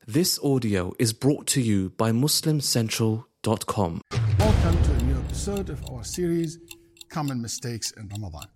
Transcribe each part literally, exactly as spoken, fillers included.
This audio is brought to you by Muslim Central dot com. Welcome to a new episode of our series, Common Mistakes in Ramadan.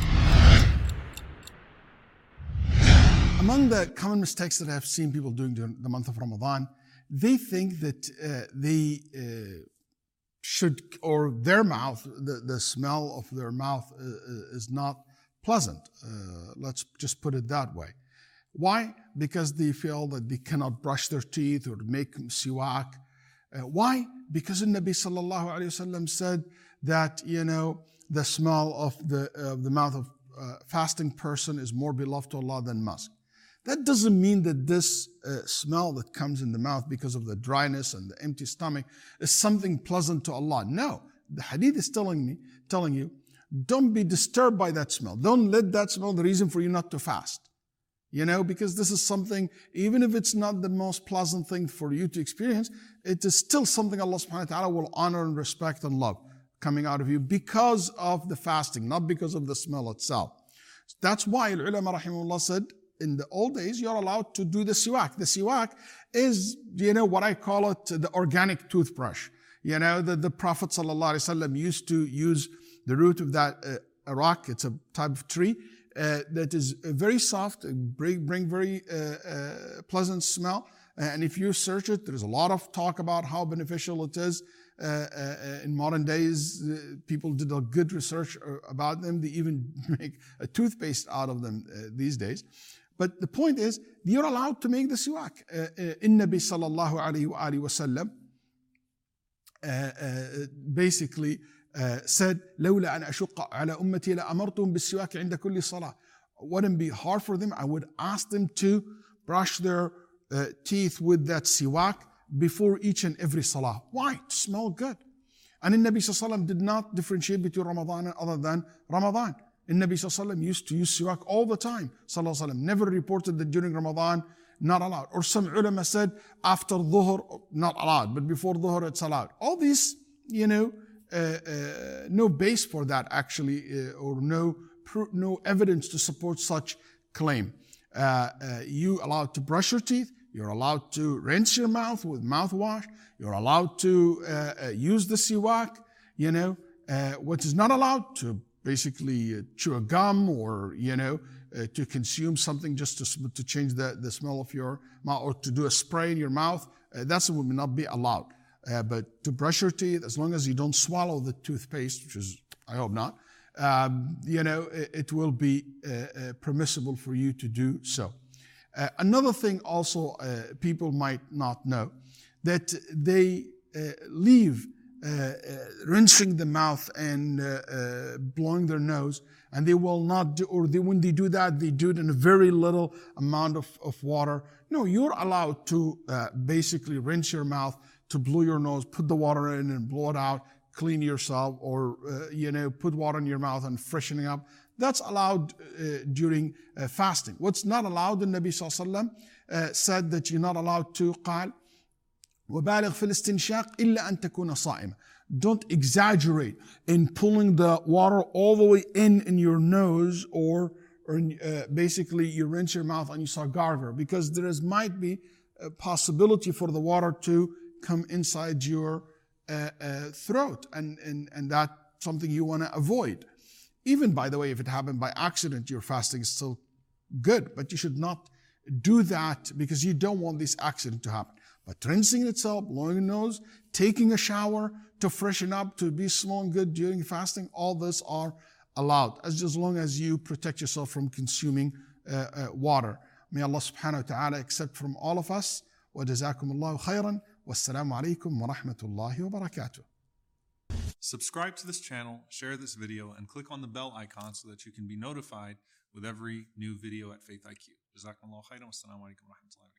Among the common mistakes that I've seen people doing during the month of Ramadan, they think that uh, they uh, should, or their mouth, the, the smell of their mouth uh, is not pleasant. Uh, let's just put it that way. Why? Because they feel that they cannot brush their teeth or make siwak. Uh, why? Because the Nabi sallallahu alayhi wasallam said that, you know, the smell of the, uh, the mouth of a fasting person is more beloved to Allah than musk. That doesn't mean that this uh, smell that comes in the mouth because of the dryness and the empty stomach is something pleasant to Allah. No, the hadith is telling me, telling you, don't be disturbed by that smell. Don't let that smell the reason for you not to fast. You know, because this is something, even if it's not the most pleasant thing for you to experience, it is still something Allah subhanahu wa ta'ala will honor and respect and love coming out of you because of the fasting, not because of the smell itself. That's why ulama rahimahullah said, in the old days, you're allowed to do the siwak. The siwak is, you know, what I call it, the organic toothbrush. You know, the, the Prophet sallallahu alaihi wasallam used to use the root of that uh, arak. It's a type of tree. Uh, that is very soft, bring, bring very uh, uh, pleasant smell. And if you search it, there's a lot of talk about how beneficial it is. Uh, uh, in modern days, uh, people did a good research about them. They even make a toothpaste out of them uh, these days. But the point is, you're allowed to make the siwak. In Nabi sallallahu alayhi wa alayhi wa sallam basically Uh, said, لولا أن أشق على أمتي لأمرتهم بالسواك عند كل صلاة. Wouldn't be hard for them. I would ask them to brush their uh, teeth with that siwak before each and every salah. Why? To smell good. And the Nabi Sallallahu Alaihi Wasallam did not differentiate between Ramadan and other than Ramadan. The Nabi Sallallahu Alaihi Wasallam used to use siwak all the time. Sallallahu Alaihi Wasallam never reported that during Ramadan, not allowed. Or some ulama said after dhuhr, not allowed, but before dhuhr it's allowed. All these, you know, Uh, uh, no base for that actually, uh, or no no evidence to support such claim. Uh, uh, you allowed to brush your teeth. You're allowed to rinse your mouth with mouthwash. You're allowed to uh, uh, use the siwak. You know, uh, what is not allowed, to basically uh, chew a gum or, you know, uh, to consume something just to to change the, the smell of your mouth, or to do a spray in your mouth. Uh, that's what will not be allowed. Uh, but to brush your teeth, as long as you don't swallow the toothpaste, which is, I hope not, um, you know, it, it will be uh, uh, permissible for you to do so. Uh, another thing also uh, people might not know, that they uh, leave uh, uh, rinsing the mouth and uh, uh, blowing their nose, and they will not do, or they, when they do that, they do it in a very little amount of, of water. No, you're allowed to uh, basically rinse your mouth, to blow your nose, put the water in and blow it out, clean yourself, or, uh, you know, put water in your mouth and freshening up. That's allowed uh, during uh, fasting. What's not allowed, the Nabi sallallahu alaihi wasallam uh, said that you're not allowed to, قال وبالغ في الاستنشاق إلا أن تكون صائمة. Don't exaggerate in pulling the water all the way in in your nose, or, or in, uh, basically you rinse your mouth and you start gargle, because there is, might be a possibility for the water to come inside your uh, uh, throat, and, and, and that's something you want to avoid. Even, by the way, if it happened by accident, your fasting is still good, but you should not do that because you don't want this accident to happen. But rinsing itself, blowing your nose, taking a shower to freshen up, to be smelling good during fasting, all this are allowed, as, as long as you protect yourself from consuming uh, uh, water. May Allah subhanahu wa ta'ala accept from all of us. Wa jazakumullahu khairan. Wassalamu alaikum wa rahmatullahi wa barakatuh. Subscribe to this channel, share this video, and click on the bell icon so that you can be notified with every new video at Faith I Q. Jazakumullahu khairan. Wassalamu alaikum wa rahmatullahi wa barakatuh.